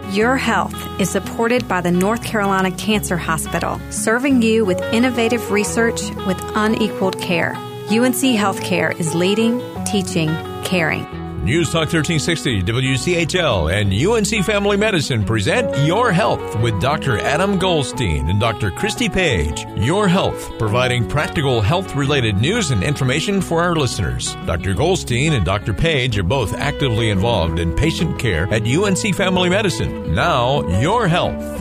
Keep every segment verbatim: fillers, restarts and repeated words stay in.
Your health is supported by the North Carolina Cancer Hospital, serving you with innovative research with unequaled care. U N C Healthcare is leading, teaching, caring. News Talk thirteen sixty, W C H L, and U N C Family Medicine present Your Health with Doctor Adam Goldstein and Doctor Christy Page. Your Health, providing practical health-related news and information for our listeners. Doctor Goldstein and Doctor Page are both actively involved in patient care at U N C Family Medicine. Now, Your Health.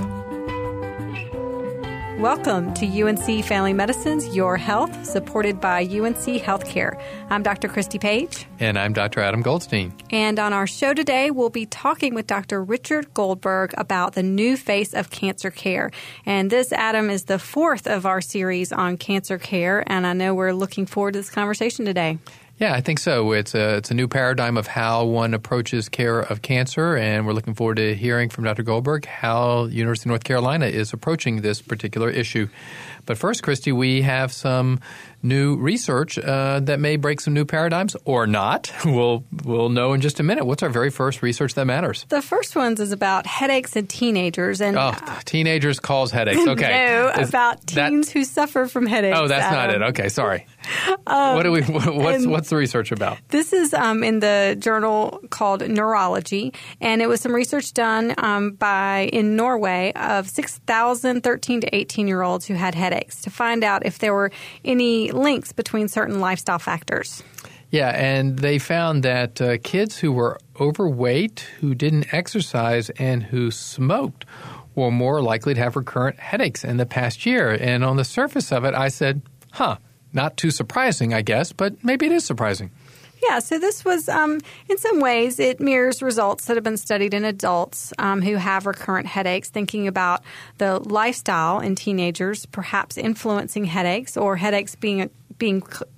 Welcome to U N C Family Medicine's Your Health, supported by U N C Healthcare. I'm Doctor Christy Page. And I'm Doctor Adam Goldstein. And on our show today, we'll be talking with Doctor Richard Goldberg about the new face of cancer care. And this, Adam, is the fourth of our series on cancer care, and I know we're looking forward to this conversation today. Yeah, I think so. It's a, it's a new paradigm of how one approaches care of cancer, and we're looking forward to hearing from Doctor Goldberg how University of North Carolina is approaching this particular issue. But first, Christy, we have some new research uh, that may break some new paradigms or not. We'll we'll know in just a minute. What's our very first research that matters? The first one is about headaches in teenagers. And oh, teenagers cause headaches. Okay. No, is about teens that, who suffer from headaches. Oh, that's Adam. not it. Okay, sorry. Um, what do we? What's what's the research about? This is um, in the journal called Neurology, and it was some research done um, by in Norway of six thousand thirteen to eighteen year olds who had headaches to find out if there were any links between certain lifestyle factors. Yeah, and they found that uh, kids who were overweight, who didn't exercise, and who smoked were more likely to have recurrent headaches in the past year. And on the surface of it, I said, huh, not too surprising, I guess, but maybe it is surprising. Yeah, so this was, um, in some ways, it mirrors results that have been studied in adults um, who have recurrent headaches, thinking about the lifestyle in teenagers perhaps influencing headaches or headaches being being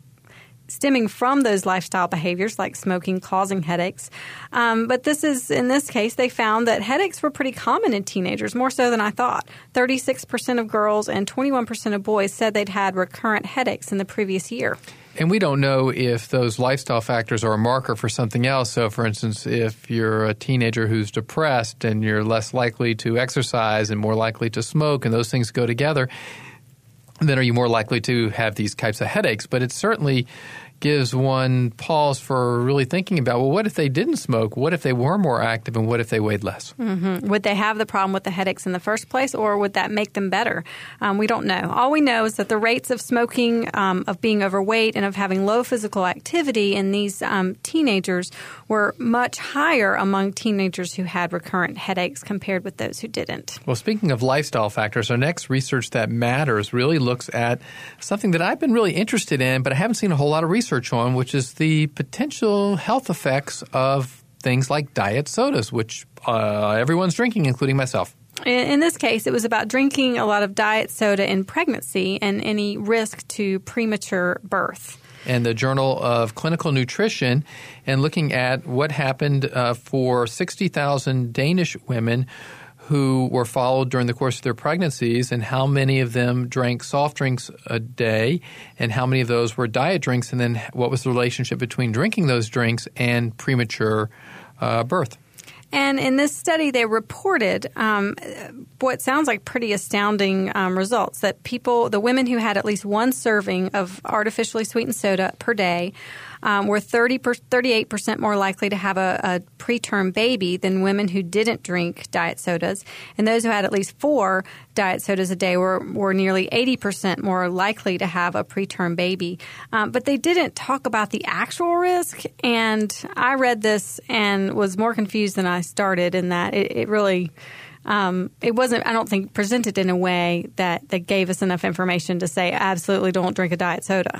stemming from those lifestyle behaviors like smoking causing headaches. Um, but this is, in this case, they found that headaches were pretty common in teenagers, more so than I thought. thirty-six percent of girls and twenty-one percent of boys said they'd had recurrent headaches in the previous year. And we don't know if those lifestyle factors are a marker for something else. So, for instance, if you're a teenager who's depressed and you're less likely to exercise and more likely to smoke and those things go together, then are you more likely to have these types of headaches? But it certainly gives one pause for really thinking about, well, what if they didn't smoke? What if they were more active? And what if they weighed less? Mm-hmm. Would they have the problem with the headaches in the first place, or would that make them better? Um, we don't know. All we know is that the rates of smoking, um, of being overweight, and of having low physical activity in these um, teenagers were much higher among teenagers who had recurrent headaches compared with those who didn't. Well, speaking of lifestyle factors, our next research that matters really looks at something that I've been really interested in, but I haven't seen a whole lot of research on, which is the potential health effects of things like diet sodas, which uh, everyone's drinking, including myself. In this case, it was about drinking a lot of diet soda in pregnancy and any risk to premature birth. And the Journal of Clinical Nutrition, and looking at what happened uh, for sixty thousand Danish women who were followed during the course of their pregnancies, and how many of them drank soft drinks a day and how many of those were diet drinks, and then what was the relationship between drinking those drinks and premature uh, birth. And in this study, they reported um, what sounds like pretty astounding um, results, that people, the women who had at least one serving of artificially sweetened soda per day um, were thirty per, thirty-eight percent more likely to have a, a preterm baby than women who didn't drink diet sodas. And those who had at least four diet sodas a day were, were nearly eighty percent more likely to have a preterm baby. Um, but they didn't talk about the actual risk. And I read this and was more confused than I started in that it, it really um, it wasn't, I don't think, presented in a way that, that gave us enough information to say absolutely don't drink a diet soda.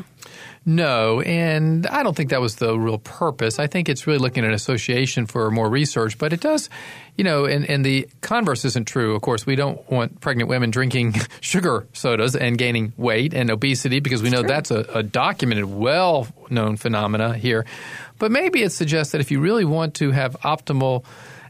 No, and I don't think that was the real purpose. I think it's really looking at an association for more research, but it does, you know, and, and the converse isn't true. Of course, we don't want pregnant women drinking sugar sodas and gaining weight and obesity, because we know that's a, a documented, well-known phenomena here. But maybe it suggests that if you really want to have optimal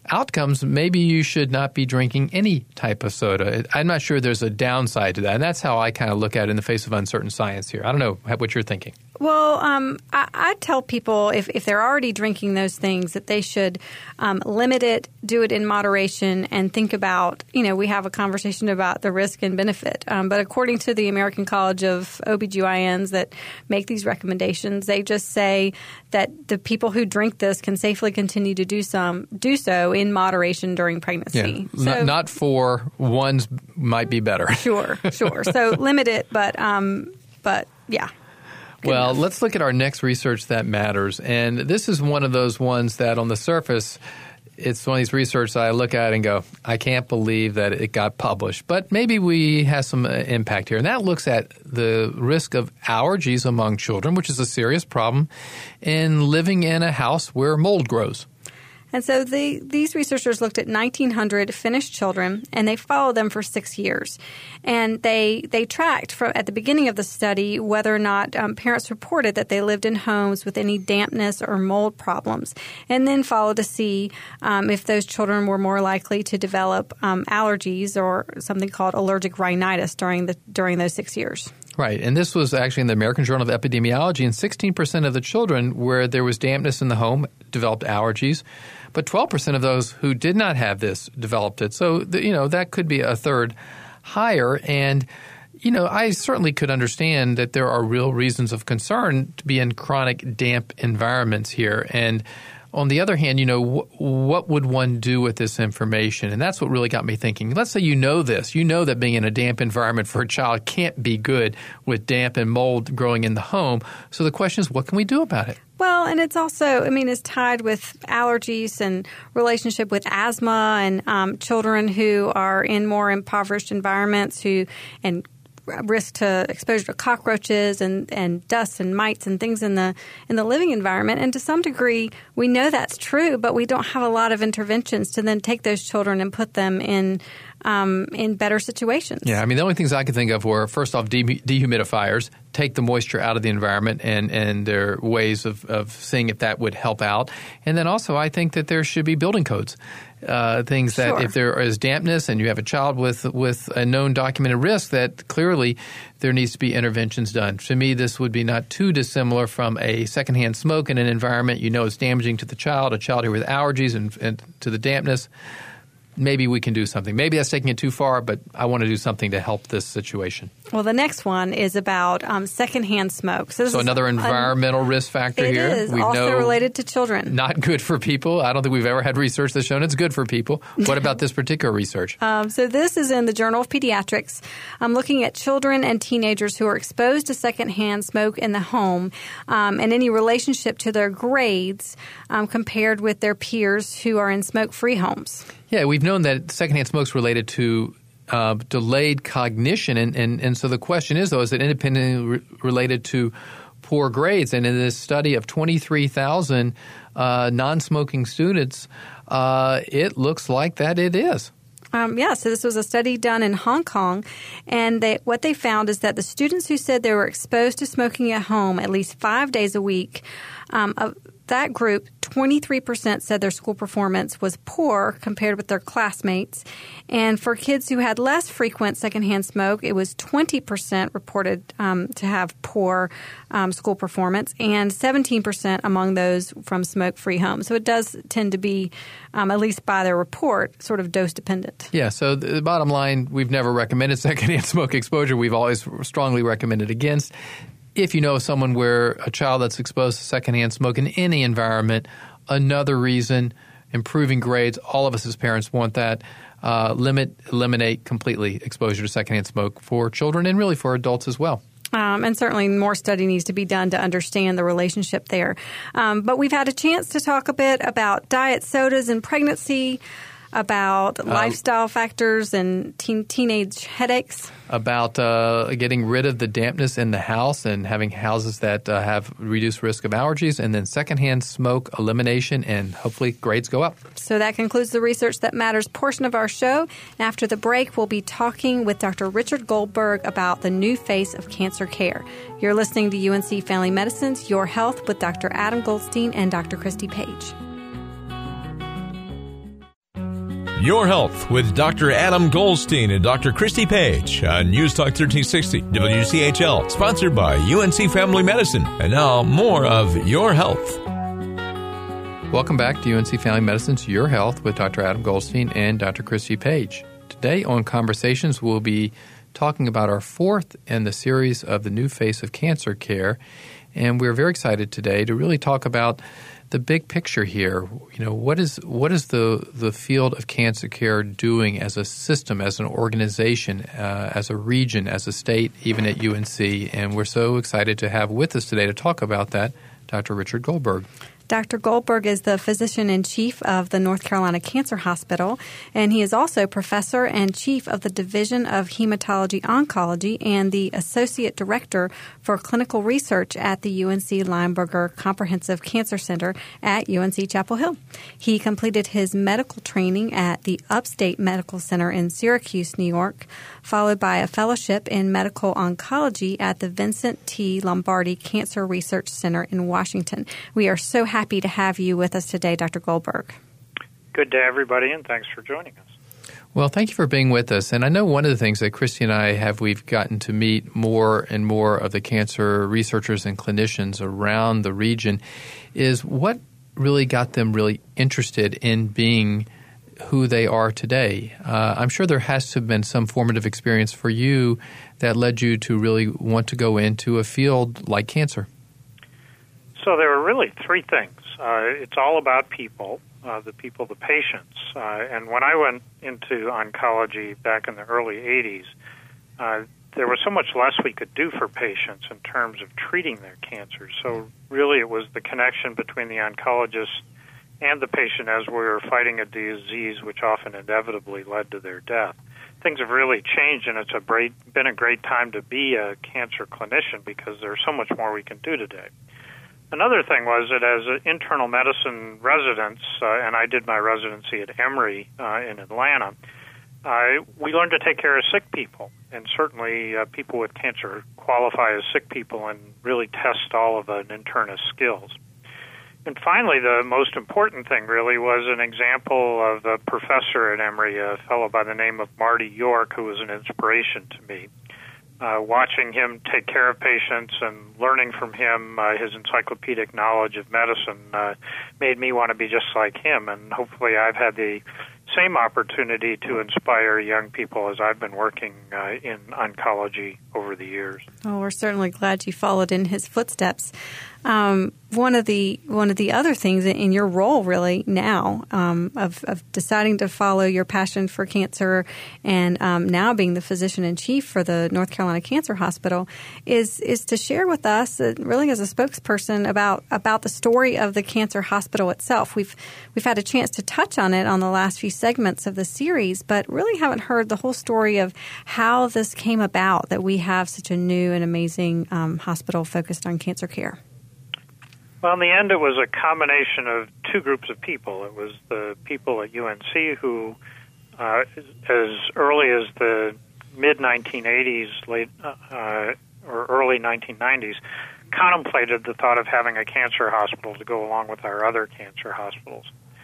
outcomes, maybe you should not be drinking any type of soda. I'm not sure there's a downside to that. And that's how I kind of look at it in the face of uncertain science here. I don't know what you're thinking. Well, um, I, I tell people if, if they're already drinking those things that they should um, limit it, do it in moderation, and think about, you know, we have a conversation about the risk and benefit. Um, but according to the American College of O B G Y Ns that make these recommendations, they just say that the people who drink this can safely continue to do some do so in moderation during pregnancy. Yeah. So, not, not for one's might be better. Sure, sure. So limit it, but um, but yeah. Good well, enough. Let's look at our next research that matters. And this is one of those ones that on the surface, it's one of these research that I look at and go, I can't believe that it got published. But maybe we have some uh, impact here. And that looks at the risk of allergies among children, which is a serious problem, in living in a house where mold grows. And so the, these researchers looked at nineteen hundred Finnish children, and they followed them for six years. And they they tracked from at the beginning of the study whether or not um, parents reported that they lived in homes with any dampness or mold problems, and then followed to see um, if those children were more likely to develop um, allergies or something called allergic rhinitis during the during those six years. Right. And this was actually in the American Journal of Epidemiology, and sixteen percent of the children where there was dampness in the home developed allergies, but twelve percent of those who did not have this developed it. So, the, you know, that could be a third higher. And, you know, I certainly could understand that there are real reasons of concern to be in chronic damp environments here. And on the other hand, you know, wh- what would one do with this information? And that's what really got me thinking. Let's say you know this. You know that being in a damp environment for a child can't be good with damp and mold growing in the home. So the question is, what can we do about it? Well, and it's also, I mean, it's tied with allergies and relationship with asthma and um, children who are in more impoverished environments who and risk to exposure to cockroaches and, and dust and mites and things in the in the living environment. And to some degree, we know that's true, but we don't have a lot of interventions to then take those children and put them in um, in better situations. Yeah, I mean, the only things I could think of were, first off, de- dehumidifiers, take the moisture out of the environment, and, and there are ways of, of seeing if that would help out. And then also, I think that there should be building codes. Uh, things that Sure. if there is dampness and you have a child with with a known documented risk, that clearly there needs to be interventions done. To me, this would be not too dissimilar from a secondhand smoke in an environment you know is damaging to the child, a child here with allergies and, and to the dampness. Maybe we can do something. Maybe that's taking it too far, but I want to do something to help this situation. Well, the next one is about um, secondhand smoke. So, this So is another environmental un- risk factor it here. It is We also know related to children. Not good for people. I don't think we've ever had research that's shown it's good for people. What about this particular research? Um, so this is in the Journal of Pediatrics. I'm looking at children and teenagers who are exposed to secondhand smoke in the home um, and any relationship to their grades um, compared with their peers who are in smoke-free homes. Yeah, we've known that secondhand smoke is related to uh, delayed cognition. And, and, and so the question is, though, is it independently re- related to poor grades? And in this study of twenty-three thousand uh, non-smoking students, uh, it looks like that it is. Um, yeah, so this was a study done in Hong Kong, and they, what they found is that the students who said they were exposed to smoking at home at least five days a week, um, of that group, twenty-three percent said their school performance was poor compared with their classmates. And for kids who had less frequent secondhand smoke, it was twenty percent reported um, to have poor um, school performance, and seventeen percent among those from smoke-free homes. So it does tend to be, um, at least by their report, sort of dose-dependent. Yeah, so the bottom line, we've never recommended secondhand smoke exposure. We've always strongly recommended against. If you know someone where a child that's exposed to secondhand smoke in any environment, another reason, improving grades, all of us as parents want that. Uh, limit, eliminate completely exposure to secondhand smoke for children and really for adults as well. Um, and certainly more study needs to be done to understand the relationship there. Um, but we've had a chance to talk a bit about diet sodas and pregnancy, about uh, lifestyle factors and teen, teenage headaches. About uh, getting rid of the dampness in the house and having houses that uh, have reduced risk of allergies, and then secondhand smoke elimination, and hopefully grades go up. So that concludes the Research That Matters portion of our show. And after the break, we'll be talking with Doctor Richard Goldberg about the new face of cancer care. You're listening to U N C Family Medicine's Your Health with Doctor Adam Goldstein and Doctor Christy Page. Your Health with Doctor Adam Goldstein and Doctor Christy Page on News Talk thirteen sixty W C H L, sponsored by U N C Family Medicine. And now, more of Your Health. Welcome back to U N C Family Medicine's Your Health with Doctor Adam Goldstein and Doctor Christy Page. Today on Conversations, we'll be talking about our fourth in the series of the new face of cancer care. And we're very excited today to really talk about the big picture here. You know, what is what is the, the field of cancer care doing as a system, as an organization, uh, as a region, as a state, even at U N C? And we're so excited to have with us today to talk about that Doctor Richard Goldberg. Doctor Goldberg is the physician-in-chief of the North Carolina Cancer Hospital, and he is also professor and chief of the Division of Hematology-Oncology and the associate director for clinical research at the U N C Lineberger Comprehensive Cancer Center at U N C Chapel Hill. He completed his medical training at the Upstate Medical Center in Syracuse, New York, followed by a fellowship in medical oncology at the Vincent T. Lombardi Cancer Research Center in Washington. We are so happy Happy to have you with us today, Doctor Goldberg. Good day, everybody, and thanks for joining us. Well, thank you for being with us. And I know one of the things that Christy and I have, we've gotten to meet more and more of the cancer researchers and clinicians around the region, is what really got them really interested in being who they are today. Uh, I'm sure there has to have been some formative experience for you that led you to really want to go into a field like cancer. So there were really three things. Uh, it's all about people, uh, the people, the patients. Uh, and when I went into oncology back in the early eighties, uh, there was so much less we could do for patients in terms of treating their cancer. So really it was the connection between the oncologist and the patient as we were fighting a disease which often inevitably led to their death. Things have really changed, and it's a great, been a great time to be a cancer clinician because there's so much more we can do today. Another thing was that as an internal medicine residents, uh, and I did my residency at Emory uh, in Atlanta, uh, we learned to take care of sick people. And certainly uh, people with cancer qualify as sick people and really test all of an internist skills. And finally, the most important thing really was an example of a professor at Emory, a fellow by the name of Marty York, who was an inspiration to me. Uh, watching him take care of patients and learning from him, uh, his encyclopedic knowledge of medicine uh, made me want to be just like him. And hopefully I've had the same opportunity to inspire young people as I've been working uh, in oncology over the years. Oh, we're certainly glad you followed in his footsteps. Um, one of the one of the other things in your role really now um, of, of deciding to follow your passion for cancer and um, now being the physician-in-chief for the North Carolina Cancer Hospital is is to share with us, uh, really as a spokesperson, about about the story of the Cancer Hospital itself. We've we've had a chance to touch on it on the last few segments of the series, but really haven't heard the whole story of how this came about, that we have such a new and amazing um, hospital focused on cancer care. Well, in the end, it was a combination of two groups of people. It was the people at U N C who, uh, as early as the mid nineteen eighties, late uh, or early nineteen nineties, contemplated the thought of having a cancer hospital to go along with our other cancer hospitals.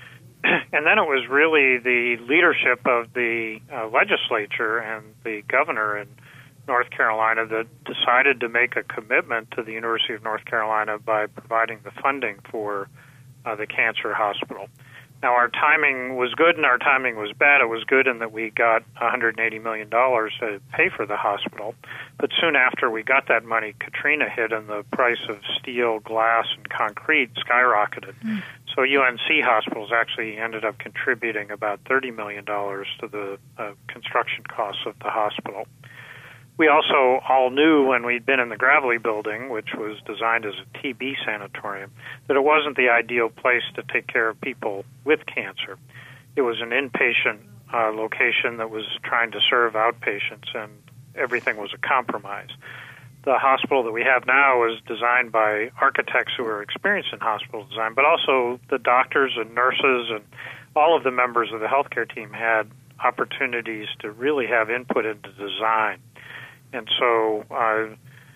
And then it was really the leadership of the uh, legislature and the governor in North Carolina that decided to make a commitment to the University of North Carolina by providing the funding for uh, the cancer hospital. Now, our timing was good and our timing was bad. It was good in that we got one hundred eighty million dollars to pay for the hospital. But soon after we got that money, Katrina hit and the price of steel, glass, and concrete skyrocketed. Mm. So U N C hospitals actually ended up contributing about thirty million dollars to the uh, construction costs of the hospital. We also all knew when we'd been in the Gravelly building, which was designed as a T B sanatorium, that it wasn't the ideal place to take care of people with cancer. It was an inpatient uh, location that was trying to serve outpatients, and everything was a compromise. The hospital that we have now was designed by architects who are experienced in hospital design, but also the doctors and nurses and all of the members of the healthcare team had opportunities to really have input into design. And so uh,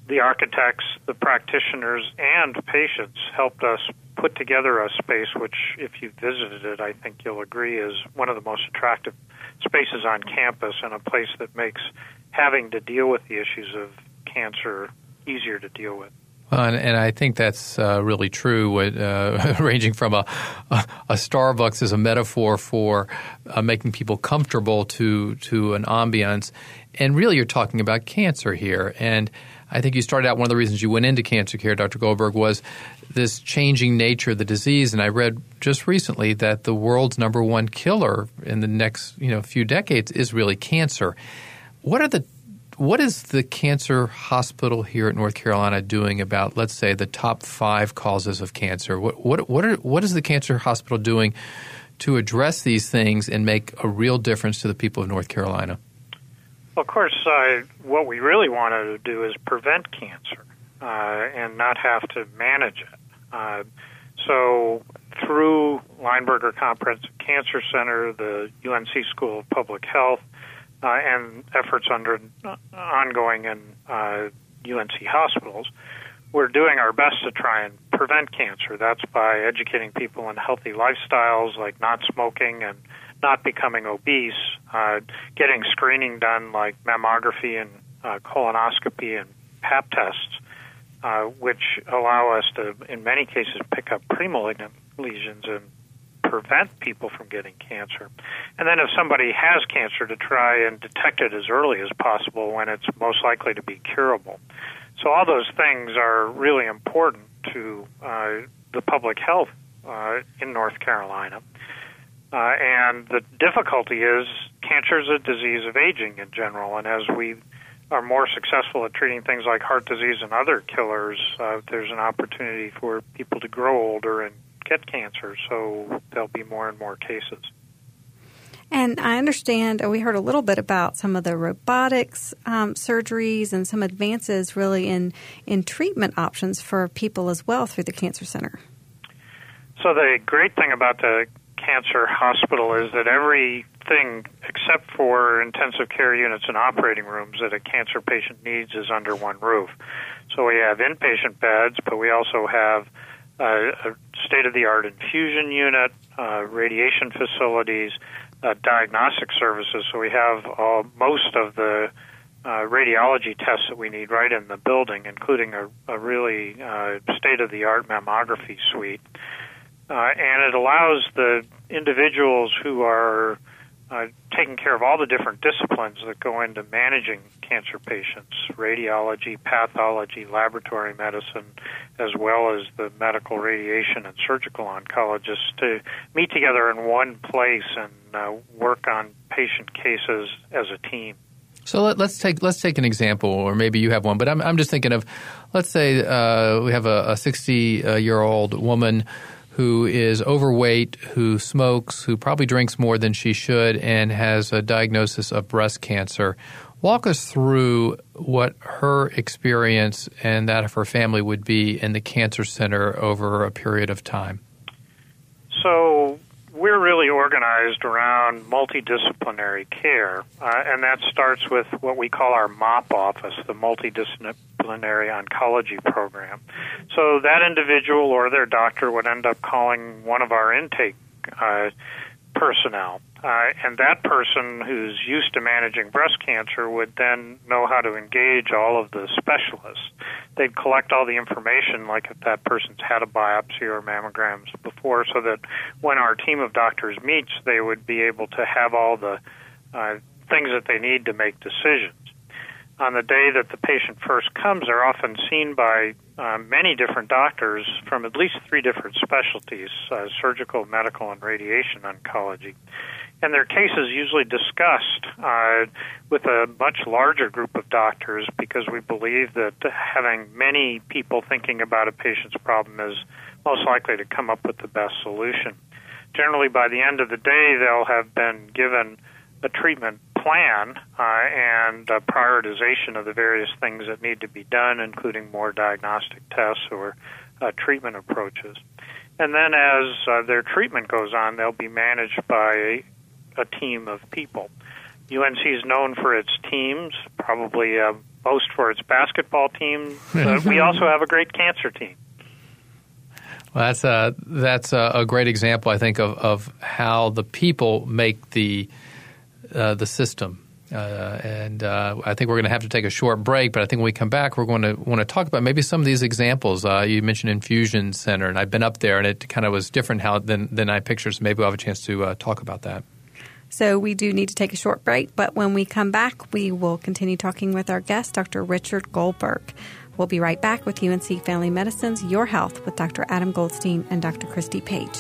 the architects, the practitioners, and patients helped us put together a space which, if you visited it, I think you'll agree is one of the most attractive spaces on campus and a place that makes having to deal with the issues of cancer easier to deal with. Well, and, and I think that's uh, really true, what, uh, ranging from a, a, a Starbucks as a metaphor for uh, making people comfortable to, to an ambiance. And really you're talking about cancer here. And I think you started out, one of the reasons you went into cancer care, Doctor Goldberg, was this changing nature of the disease. And I read just recently that the world's number one killer in the next you know few decades is really cancer. What are the What is the cancer hospital here at North Carolina doing about, let's say, the top five causes of cancer? What what what, are, what is the cancer hospital doing to address these things and make a real difference to the people of North Carolina? Well, of course, uh, what we really want to do is prevent cancer uh, and not have to manage it. Uh, so through Lineberger Comprehensive Cancer Center, the U N C School of Public Health, Uh, and efforts under uh, ongoing in uh, U N C hospitals, we're doing our best to try and prevent cancer. That's by educating people in healthy lifestyles like not smoking and not becoming obese, uh, getting screening done like mammography and uh, colonoscopy and pap tests, uh, which allow us to, in many cases, pick up premalignant lesions and prevent people from getting cancer. And then if somebody has cancer, to try and detect it as early as possible when it's most likely to be curable. So all those things are really important to uh, the public health uh, in North Carolina. Uh, and the difficulty is cancer is a disease of aging in general, and as we are more successful at treating things like heart disease and other killers, uh, there's an opportunity for people to grow older and get cancer, so there'll be more and more cases. And I understand, we heard a little bit about some of the robotics um, surgeries and some advances really in, in treatment options for people as well through the Cancer Center. So the great thing about the cancer hospital is that everything except for intensive care units and operating rooms that a cancer patient needs is under one roof. So we have inpatient beds, but we also have Uh, a state-of-the-art infusion unit, uh, radiation facilities, uh, diagnostic services. So we have uh, most of the uh, radiology tests that we need right in the building, including a, a really uh, state-of-the-art mammography suite. Uh, and it allows the individuals who are uh, taking care of all the different disciplines that go into managing cancer patients, radiology, pathology, laboratory medicine, as well as the medical radiation and surgical oncologists, to meet together in one place and uh, work on patient cases as a team. So let, let's take let's take an example, or maybe you have one, but I'm I'm just thinking of, let's say uh, we have a sixty-year-old woman who is overweight, who smokes, who probably drinks more than she should, and has a diagnosis of breast cancer. Walk us through what her experience and that of her family would be in the Cancer Center over a period of time. So we're really organized around multidisciplinary care, uh, and that starts with what we call our MOP office, the Multidisciplinary Oncology Program. So that individual or their doctor would end up calling one of our intake uh, personnel. Uh, and that person who's used to managing breast cancer would then know how to engage all of the specialists. They'd collect all the information, like if that person's had a biopsy or mammograms before, so that when our team of doctors meets, they would be able to have all the uh, things that they need to make decisions. On the day that the patient first comes, they're often seen by uh, many different doctors from at least three different specialties, uh, surgical, medical, and radiation oncology. And their case is usually discussed uh, with a much larger group of doctors, because we believe that having many people thinking about a patient's problem is most likely to come up with the best solution. Generally, by the end of the day, they'll have been given a treatment plan uh, and a prioritization of the various things that need to be done, including more diagnostic tests or uh, treatment approaches. And then as uh, their treatment goes on, they'll be managed by a, a team of people. U N C is known for its teams. Probably uh, boast for its basketball team, but we also have a great cancer team. Well, that's a, that's a, a great example, I think, of, of how the people make the uh, the system. Uh, and uh, I think we're going to have to take a short break, but I think when we come back, we're going to want to talk about maybe some of these examples. Uh, you mentioned Infusion Center, and I've been up there, and it kind of was different how than, than I pictured, so maybe we'll have a chance to uh, talk about that. So we do need to take a short break, but when we come back, we will continue talking with our guest, Doctor Richard Goldberg. We'll be right back with U N C Family Medicine's Your Health with Doctor Adam Goldstein and Doctor Christy Page.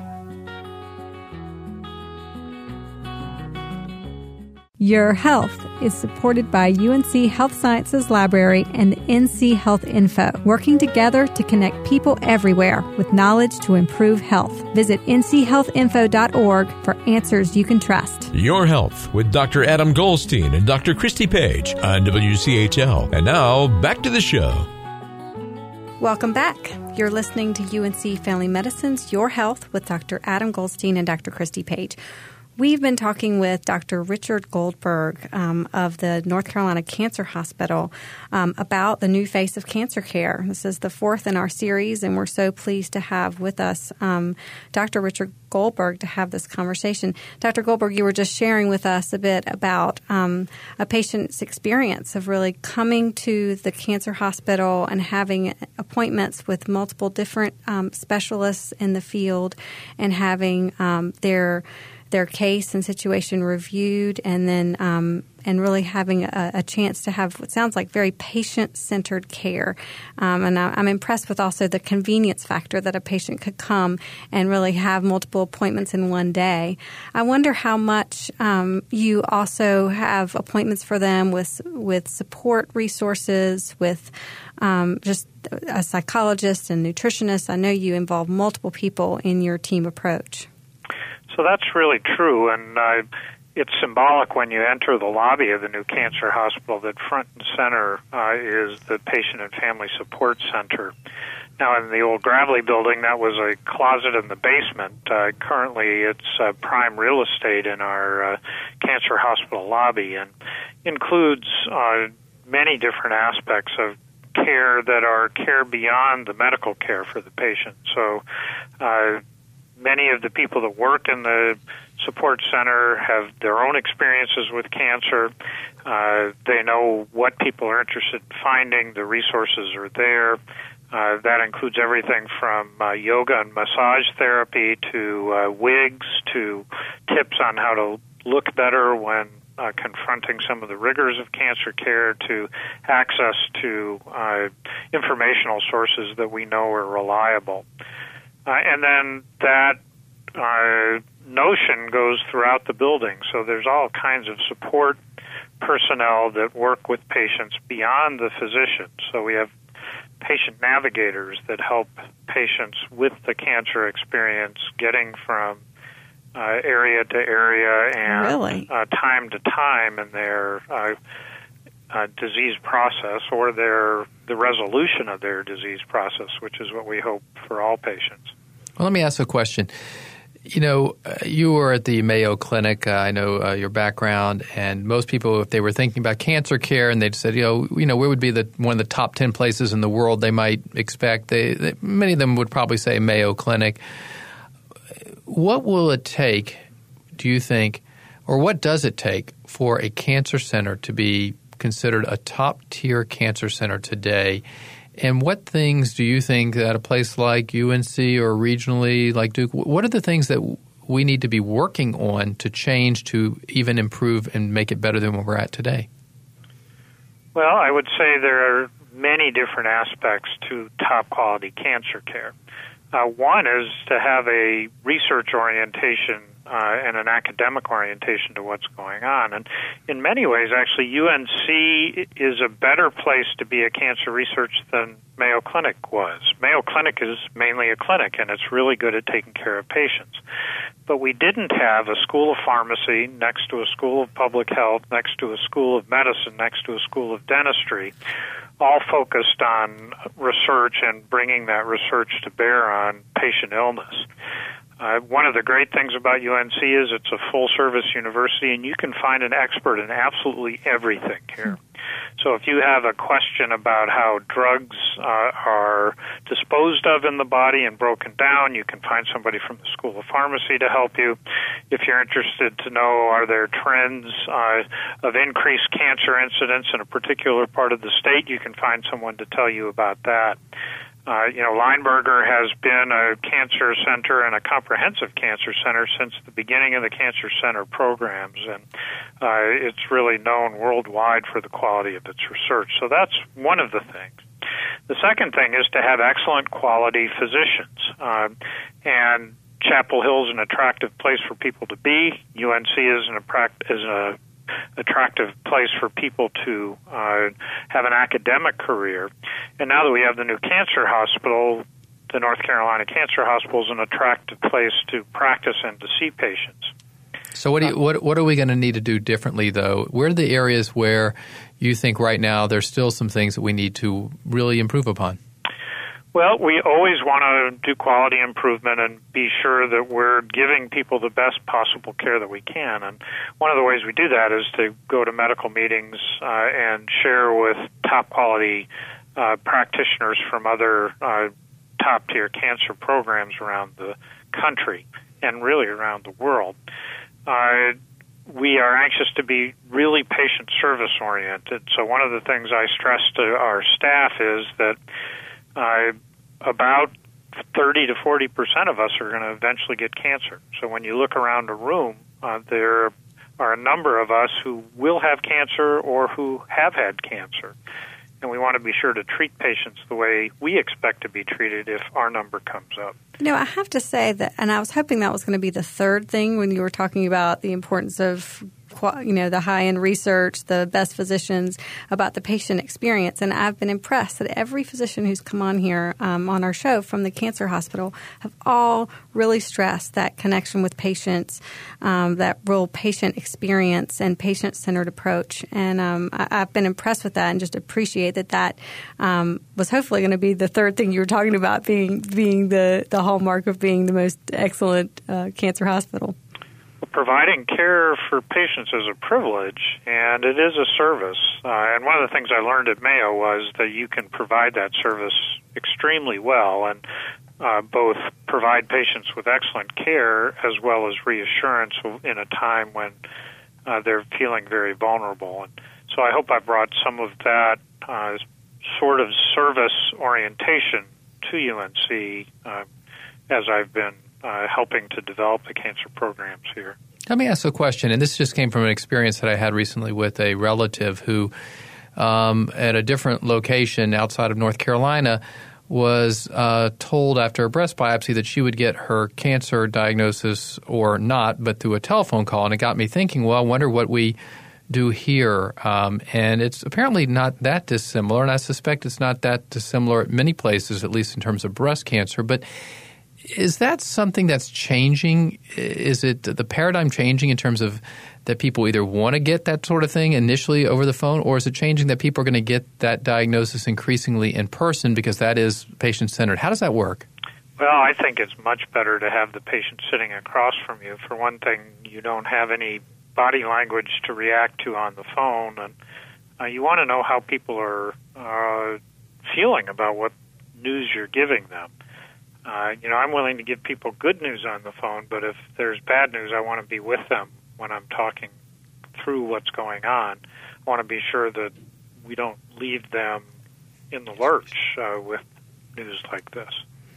Your Health is supported by U N C Health Sciences Library and N C Health Info, working together to connect people everywhere with knowledge to improve health. Visit N C health info dot org for answers you can trust. Your Health with Doctor Adam Goldstein and Doctor Christy Page on W C H L. And now, back to the show. Welcome back. You're listening to U N C Family Medicine's Your Health with Doctor Adam Goldstein and Doctor Christy Page. We've been talking with Doctor Richard Goldberg um, of the North Carolina Cancer Hospital um, about the new face of cancer care. This is the fourth in our series, and we're so pleased to have with us um, Doctor Richard Goldberg to have this conversation. Doctor Goldberg, you were just sharing with us a bit about um, a patient's experience of really coming to the cancer hospital and having appointments with multiple different um, specialists in the field and having um, their their case and situation reviewed, and then um, and really having a, a chance to have what sounds like very patient-centered care. Um, and I, I'm impressed with also the convenience factor that a patient could come and really have multiple appointments in one day. I wonder how much um, you also have appointments for them with with support resources, with um, just a psychologist and nutritionist. I know you involve multiple people in your team approach. So that's really true, and uh, it's symbolic when you enter the lobby of the new cancer hospital that front and center uh, is the Patient and Family Support Center. Now, in the old Gravely building, that was a closet in the basement. Uh, currently, it's uh, prime real estate in our uh, cancer hospital lobby, and includes uh, many different aspects of care that are care beyond the medical care for the patient. So, uh, many of the people that work in the support center have their own experiences with cancer. Uh, they know what people are interested in finding. The resources are there. Uh, that includes everything from uh, yoga and massage therapy to uh, wigs to tips on how to look better when uh, confronting some of the rigors of cancer care, to access to uh, informational sources that we know are reliable. Uh, and then that uh, notion goes throughout the building. So there's all kinds of support personnel that work with patients beyond the physician. So we have patient navigators that help patients with the cancer experience getting from uh, area to area and really? uh, time to time in their uh, uh, disease process, or their the resolution of their disease process, which is what we hope for all patients. Well, let me ask a question. You know, uh, you were at the Mayo Clinic. Uh, I know uh, your background, and most people, if they were thinking about cancer care, and they'd said, you know, you know, where would be the one of the top ten places in the world they might expect? They, they many of them would probably say Mayo Clinic. What will it take, do you think, or what does it take for a cancer center to be considered a top-tier cancer center today? And what things do you think that a place like U N C or regionally like Duke, what are the things that we need to be working on to change to even improve and make it better than where we're at today? Well, I would say there are many different aspects to top-quality cancer care. Uh, one is to have a research orientation uh, and an academic orientation to what's going on. And in many ways, actually, U N C is a better place to be a cancer research than Mayo Clinic was. Mayo Clinic is mainly a clinic, and it's really good at taking care of patients. But we didn't have a school of pharmacy next to a school of public health, next to a school of medicine, next to a school of dentistry, all focused on research and bringing that research to bear on patient illness. Uh, one of the great things about U N C is it's a full-service university, and you can find an expert in absolutely everything here. So if you have a question about how drugs uh, are disposed of in the body and broken down, you can find somebody from the School of Pharmacy to help you. If you're interested to know are there trends uh, of increased cancer incidence in a particular part of the state, you can find someone to tell you about that. Uh, you know, Lineberger has been a cancer center and a comprehensive cancer center since the beginning of the cancer center programs, and uh, it's really known worldwide for the quality of its research. So that's one of the things. The second thing is to have excellent quality physicians, uh, and Chapel Hill is an attractive place for people to be. U N C is an is a attractive place for people to uh, have an academic career. And now that we have the new cancer hospital, the North Carolina Cancer Hospital is an attractive place to practice and to see patients. So what do you, what what are we going to need to do differently, though? Where are the areas where you think right now there's still some things that we need to really improve upon? Well, we always want to do quality improvement and be sure that we're giving people the best possible care that we can. And one of the ways we do that is to go to medical meetings uh, and share with top-quality uh, practitioners from other uh, top-tier cancer programs around the country and really around the world. Uh, we are anxious to be really patient service-oriented. So one of the things I stress to our staff is that Uh, about thirty to forty percent of us are going to eventually get cancer. So when you look around a room, uh, there are a number of us who will have cancer or who have had cancer. And we want to be sure to treat patients the way we expect to be treated if our number comes up. You know, I have to say that, and I was hoping that was going to be the third thing when you were talking about the importance of, you know, the high-end research, the best physicians, about the patient experience. And I've been impressed that every physician who's come on here um, on our show from the cancer hospital have all really stressed that connection with patients, um, that real patient experience and patient-centered approach. And um, I, I've been impressed with that and just appreciate that that um, was hopefully going to be the third thing you were talking about, being being the, the hallmark of being the most excellent uh, cancer hospital. Providing care for patients is a privilege, and it is a service. Uh, and one of the things I learned at Mayo was that you can provide that service extremely well and uh, both provide patients with excellent care as well as reassurance in a time when uh, they're feeling very vulnerable. And so I hope I brought some of that uh, sort of service orientation to U N C uh, as I've been Uh, helping to develop the cancer programs here. Let me ask a question, and this just came from an experience that I had recently with a relative who, um, at a different location outside of North Carolina, was uh, told after a breast biopsy that she would get her cancer diagnosis or not, but through a telephone call. And it got me thinking, well, I wonder what we do here. Um, and it's apparently not that dissimilar, and I suspect it's not that dissimilar at many places, at least in terms of breast cancer. But is that something that's changing? Is it the paradigm changing in terms of that people either want to get that sort of thing initially over the phone, or is it changing that people are going to get that diagnosis increasingly in person because that is patient-centered? How does that work? Well, I think it's much better to have the patient sitting across from you. For one thing, you don't have any body language to react to on the phone, and uh, you want to know how people are uh, feeling about what news you're giving them. Uh, you know, I'm willing to give people good news on the phone, but if there's bad news, I want to be with them when I'm talking through what's going on. I want to be sure that we don't leave them in the lurch uh, with news like this.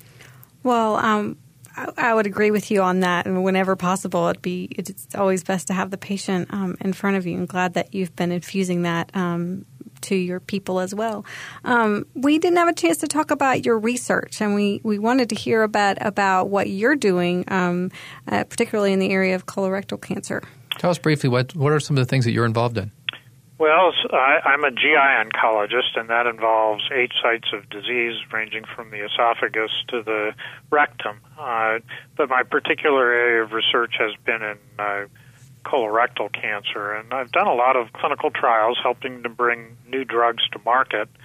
Well, um, I, I would agree with you on that. And whenever possible, it'd be it's always best to have the patient um, in front of you. I'm glad that you've been infusing that um to your people as well. Um, we didn't have a chance to talk about your research, and we, we wanted to hear about, about what you're doing, um, uh, particularly in the area of colorectal cancer. Tell us briefly, what, what are some of the things that you're involved in? Well, I, I'm a G I oncologist, and that involves eight sites of disease ranging from the esophagus to the rectum. Uh, but my particular area of research has been in uh, colorectal cancer, and I've done a lot of clinical trials helping to bring new drugs to market.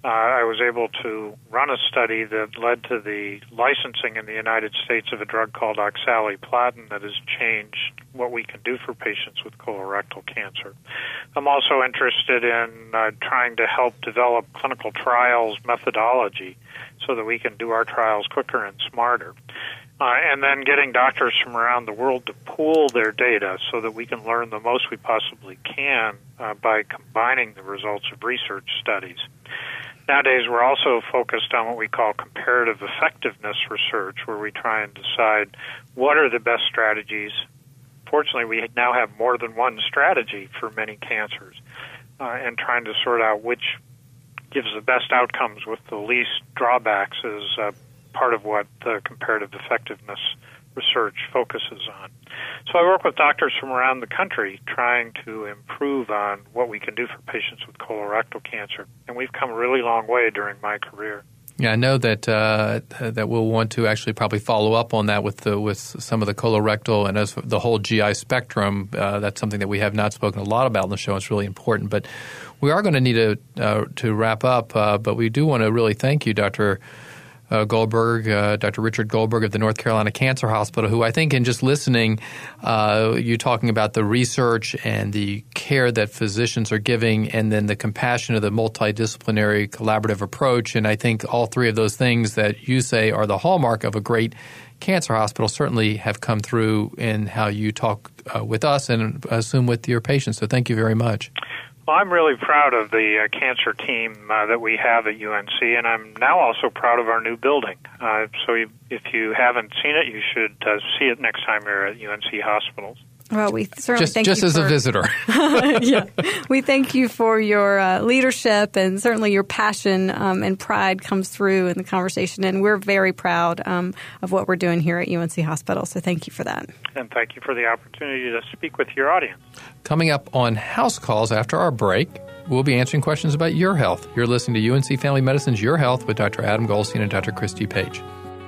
uh, I was able to run a study that led to the licensing in the United States of a drug called oxaliplatin that has changed what we can do for patients with colorectal cancer. I'm also interested in uh, trying to help develop clinical trials methodology so that we can do our trials quicker and smarter. Uh, and then getting doctors from around the world to pool their data so that we can learn the most we possibly can uh, by combining the results of research studies. Nowadays, we're also focused on what we call comparative effectiveness research, where we try and decide what are the best strategies. Fortunately, we now have more than one strategy for many cancers, uh, and trying to sort out which gives the best outcomes with the least drawbacks is uh, part of what the comparative effectiveness research focuses on. So I work with doctors from around the country trying to improve on what we can do for patients with colorectal cancer, and we've come a really long way during my career. Yeah, I know that uh, that we'll want to actually probably follow up on that with the, with some of the colorectal and as the whole G I spectrum. Uh, that's something that we have not spoken a lot about on the show. It's really important, but we are going to need to uh, to wrap up. Uh, but we do want to really thank you, Doctor Uh, Goldberg, uh, Doctor Richard Goldberg of the North Carolina Cancer Hospital, who I think in just listening, uh, you talking about the research and the care that physicians are giving and then the compassion of the multidisciplinary collaborative approach. And I think all three of those things that you say are the hallmark of a great cancer hospital certainly have come through in how you talk uh, with us and assume with your patients. So thank you very much. Well, I'm really proud of the uh, cancer team uh, that we have at U N C, and I'm now also proud of our new building. Uh, so you, if you haven't seen it, you should uh, see it next time you're at U N C hospitals. Well, we certainly just, thank just you as for, a visitor. yeah, we thank you for your uh, leadership, and certainly your passion um, and pride comes through in the conversation. And we're very proud um, of what we're doing here at U N C Hospital. So thank you for that. And thank you for the opportunity to speak with your audience. Coming up on House Calls after our break, we'll be answering questions about your health. You're listening to U N C Family Medicine's Your Health with Doctor Adam Goldstein and Doctor Christy Page.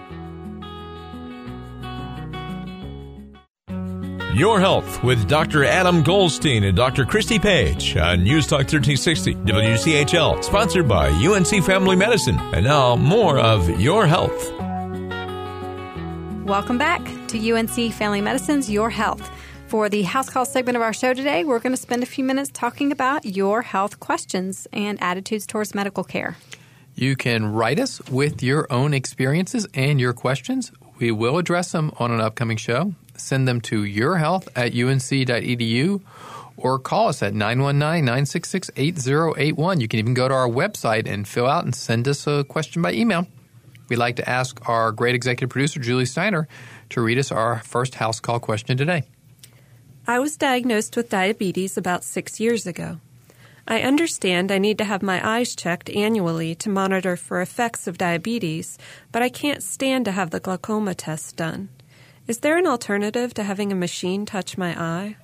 Your Health with Doctor Adam Goldstein and Doctor Christy Page on News Talk thirteen sixty W C H L, sponsored by U N C Family Medicine. And now, more of Your Health. Welcome back to U N C Family Medicine's Your Health. For the House Call segment of our show today, we're going to spend a few minutes talking about your health questions and attitudes towards medical care. You can write us with your own experiences and your questions. We will address them on an upcoming show. Send them to yourhealth at U N C dot E D U or call us at nine one nine, nine six six, eight zero eight one. You can even go to our website and fill out and send us a question by email. We'd like to ask our great executive producer, Julie Steiner, to read us our first house call question today. I was diagnosed with diabetes about six years ago. I understand I need to have my eyes checked annually to monitor for effects of diabetes, but I can't stand to have the glaucoma test done. Is there an alternative to having a machine touch my eye?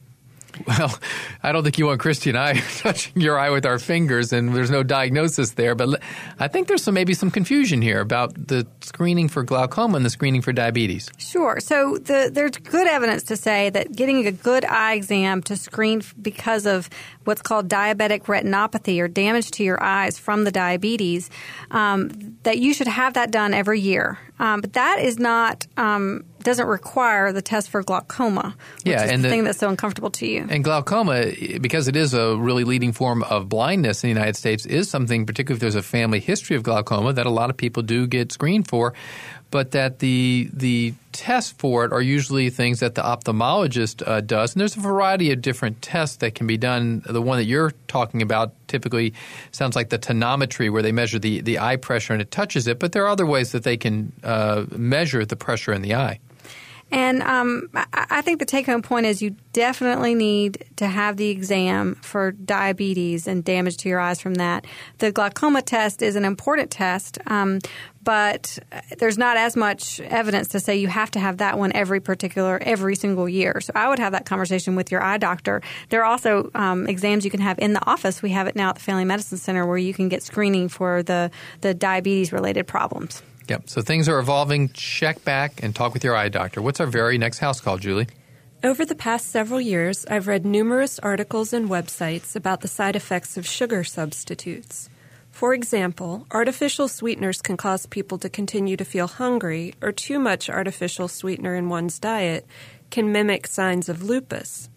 Well, I don't think you want Christy and I touching your eye with our fingers, and there's no diagnosis there. But I think there's some maybe some confusion here about the screening for glaucoma and the screening for diabetes. Sure. So the, there's good evidence to say that getting a good eye exam to screen because of what's called diabetic retinopathy or damage to your eyes from the diabetes, um, that you should have that done every year. Um, but that is not um, doesn't require the test for glaucoma, which yeah, is and the the thing that's so uncomfortable to you. And glaucoma, because it is a really leading form of blindness in the United States, is something, particularly if there's a family history of glaucoma, that a lot of people do get screened for. But that the the tests for it are usually things that the ophthalmologist uh, does. And there's a variety of different tests that can be done. The one that you're talking about typically sounds like the tonometry, where they measure the, the eye pressure and it touches it. But there are other ways that they can uh, measure the pressure in the eye. And um, I think the take-home point is you definitely need to have the exam for diabetes and damage to your eyes from that. The glaucoma test is an important test, um, but there's not as much evidence to say you have to have that one every particular, every single year. So I would have that conversation with your eye doctor. There are also um, exams you can have in the office. We have it now at the Family Medicine Center where you can get screening for the, the diabetes-related problems. Yep. So things are evolving. Check back and talk with your eye doctor. What's our very next house call, Julie? Over the past several years, I've read numerous articles and websites about the side effects of sugar substitutes. For example, artificial sweeteners can cause people to continue to feel hungry, or too much artificial sweetener in one's diet can mimic signs of lupus.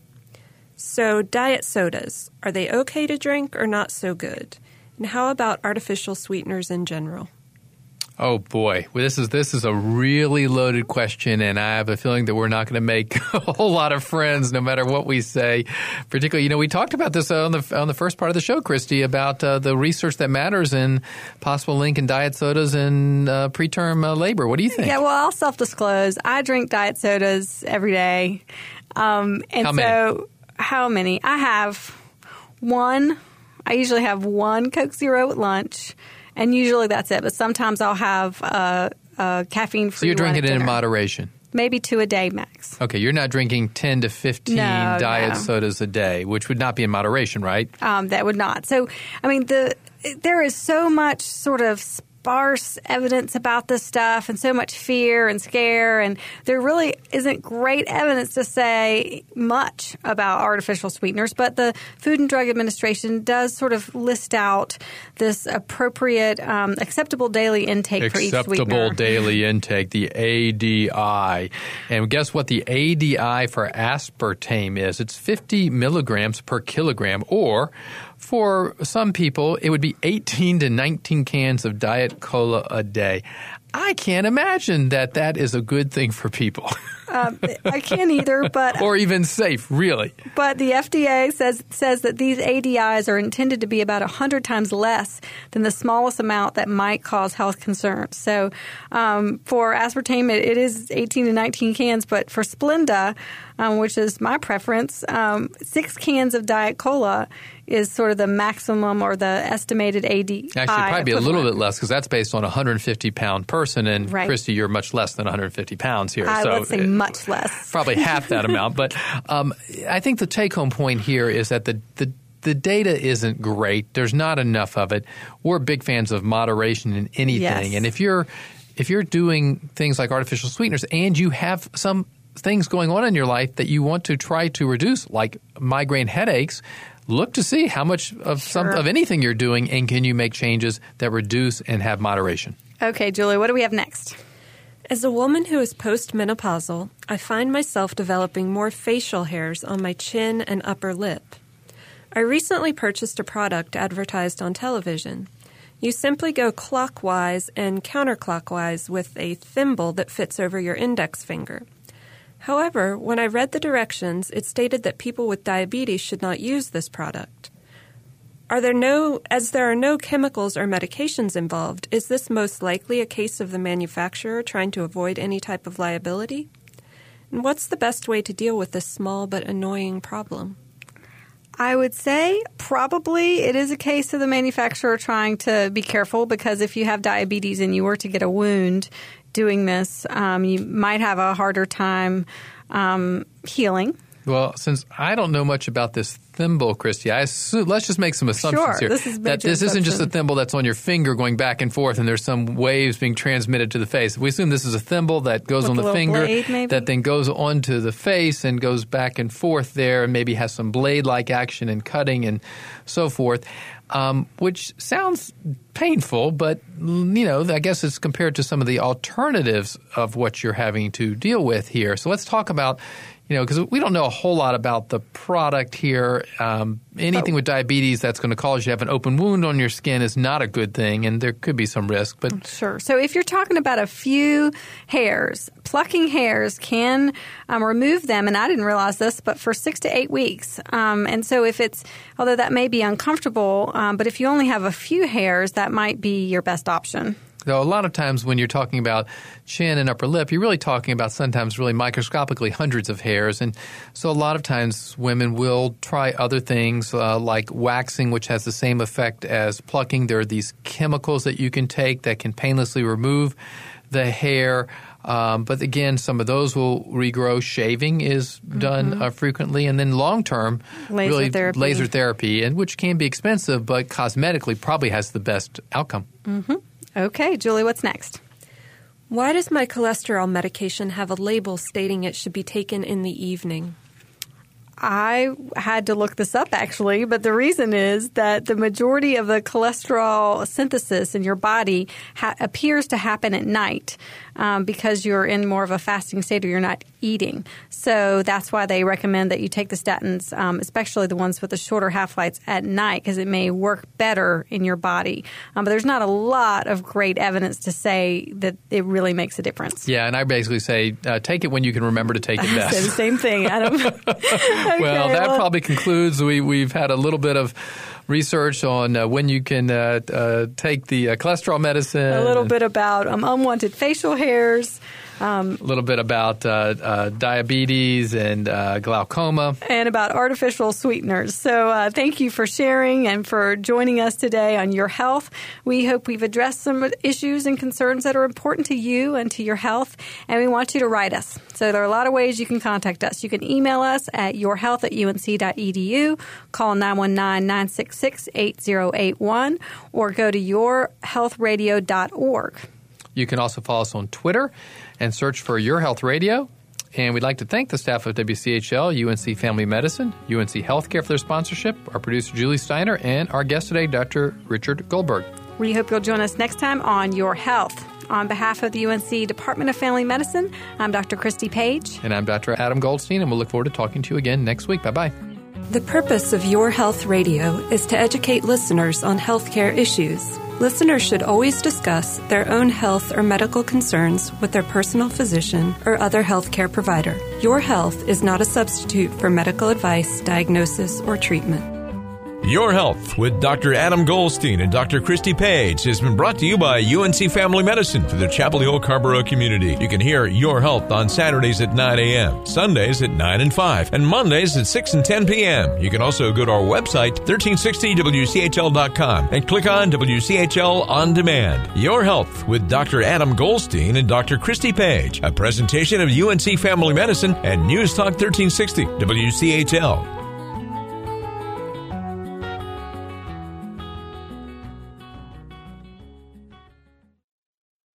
So, diet sodas, are they okay to drink or not so good? And how about artificial sweeteners in general? Oh boy, well, this is this is a really loaded question, and I have a feeling that we're not going to make a whole lot of friends, no matter what we say. Particularly, you know, we talked about this on the on the first part of the show, Christy, about uh, the research that matters and possible link in diet sodas and uh, preterm uh, labor. What do you think? Yeah, well, I'll self-disclose. I drink diet sodas every day, um, and how many? so how many? I have one. I usually have one Coke Zero at lunch. And usually that's it. But sometimes I'll have uh, uh, caffeine-free. So you're drinking it in dinner. moderation? Maybe two a day max. Okay, you're not drinking ten to fifteen no, diet no. sodas a day, which would not be in moderation, right? Um, that would not. So, I mean, the there is so much sort of sparse evidence about this stuff and so much fear and scare, and there really isn't great evidence to say much about artificial sweeteners, but the Food and Drug Administration does sort of list out this appropriate, um, acceptable daily intake acceptable for each sweetener. Acceptable daily intake, the A D I. And guess what the A D I for aspartame is? It's fifty milligrams per kilogram, or for some people, it would be eighteen to nineteen cans of Diet Cola a day. I can't imagine that that is a good thing for people. um, I can't either, but or even safe, really. But the F D A says says that these A D Is are intended to be about one hundred times less than the smallest amount that might cause health concerns. So um, for aspartame, it, it is eighteen to nineteen cans, but for Splenda, um, which is my preference, um, six cans of Diet Cola is sort of the maximum or the estimated A D I. Actually, probably be a little bit less because that's based on a one hundred fifty pound person. And, right. Christy, you're much less than one hundred fifty pounds here. I so would say it, much less. Probably half that amount. But um, I think the take-home point here is that the, the the data isn't great. There's not enough of it. We're big fans of moderation in anything. Yes. And if you're if you're doing things like artificial sweeteners and you have some things going on in your life that you want to try to reduce, like migraine headaches, look to see how much of some Sure. of anything you're doing, and can you make changes that reduce and have moderation. Okay, Julie, what do we have next? As a woman who is postmenopausal, I find myself developing more facial hairs on my chin and upper lip. I recently purchased a product advertised on television. You simply go clockwise and counterclockwise with a thimble that fits over your index finger. However, when I read the directions, it stated that people with diabetes should not use this product. Are there no, as there are no chemicals or medications involved, is this most likely a case of the manufacturer trying to avoid any type of liability? And what's the best way to deal with this small but annoying problem? I would say probably it is a case of the manufacturer trying to be careful, because if you have diabetes and you were to get a wound doing this, um, you might have a harder time um, healing. Well, since I don't know much about this thimble, Christy, I assume, let's just make some assumptions Sure, here. this is that this isn't just a thimble that's on your finger going back and forth and there's some waves being transmitted to the face. We assume this is a thimble that goes With on a the little finger blade, maybe? that then goes onto the face and goes back and forth there and maybe has some blade-like action and cutting and so forth. Um, which sounds painful, but, you know, I guess it's compared to some of the alternatives of what you're having to deal with here. So let's talk about, you know, because we don't know a whole lot about the product here. Um, anything oh. with diabetes that's going to cause you to have an open wound on your skin is not a good thing, and there could be some risk. But Sure. So if you're talking about a few hairs, plucking hairs can um, remove them, and I didn't realize this, but for six to eight weeks. Um, and so if it's, although that may be uncomfortable, um, but if you only have a few hairs, that might be your best option. So a lot of times when you're talking about chin and upper lip, you're really talking about sometimes really microscopically hundreds of hairs. And so a lot of times women will try other things uh, like waxing, which has the same effect as plucking. There are these chemicals that you can take that can painlessly remove the hair. Um, but again, some of those will regrow. Shaving is done mm-hmm. uh, frequently. And then long-term, laser really therapy. laser therapy, and which can be expensive, but cosmetically probably has the best outcome. Mm-hmm. Okay, Julie, what's next? Why does my cholesterol medication have a label stating it should be taken in the evening? I had to look this up, actually, but the reason is that the majority of the cholesterol synthesis in your body ha- appears to happen at night um, because you're in more of a fasting state or you're not eating. So that's why they recommend that you take the statins, um, especially the ones with the shorter half-lives, at night because it may work better in your body. Um, but there's not a lot of great evidence to say that it really makes a difference. Yeah, and I basically say uh, take it when you can remember to take it best. I say the same thing, Adam. Okay, well, that well, probably concludes. We, we've had a little bit of research on uh, when you can uh, uh, take the uh, cholesterol medicine. A little bit about um, unwanted facial hairs. Um, a little bit about uh, uh, diabetes and uh, glaucoma. And about artificial sweeteners. So uh, thank you for sharing and for joining us today on Your Health. We hope we've addressed some issues and concerns that are important to you and to your health, and we want you to write us. So there are a lot of ways you can contact us. You can email us at yourhealth at unc.edu, call nine one nine, nine six six, eight zero eight one, or go to your health radio dot org. You can also follow us on Twitter and search for Your Health Radio. And we'd like to thank the staff of W C H L, U N C Family Medicine, U N C Healthcare for their sponsorship, our producer Julie Steiner, and our guest today, Doctor Richard Goldberg. We hope you'll join us next time on Your Health. On behalf of the U N C Department of Family Medicine, I'm Doctor Christy Page. And I'm Doctor Adam Goldstein, and we'll look forward to talking to you again next week. Bye-bye. The purpose of Your Health Radio is to educate listeners on healthcare issues. Listeners should always discuss their own health or medical concerns with their personal physician or other healthcare provider. Your Health is not a substitute for medical advice, diagnosis, or treatment. Your Health with Doctor Adam Goldstein and Doctor Christy Page has been brought to you by U N C Family Medicine for the Chapel Hill Carrboro community. You can hear Your Health on Saturdays at nine a.m., Sundays at nine and five, and Mondays at six and ten p.m. You can also go to our website, thirteen sixty W C H L dot com, and click on W C H L On Demand. Your Health with Doctor Adam Goldstein and Doctor Christy Page, a presentation of U N C Family Medicine and News Talk thirteen sixty W C H L.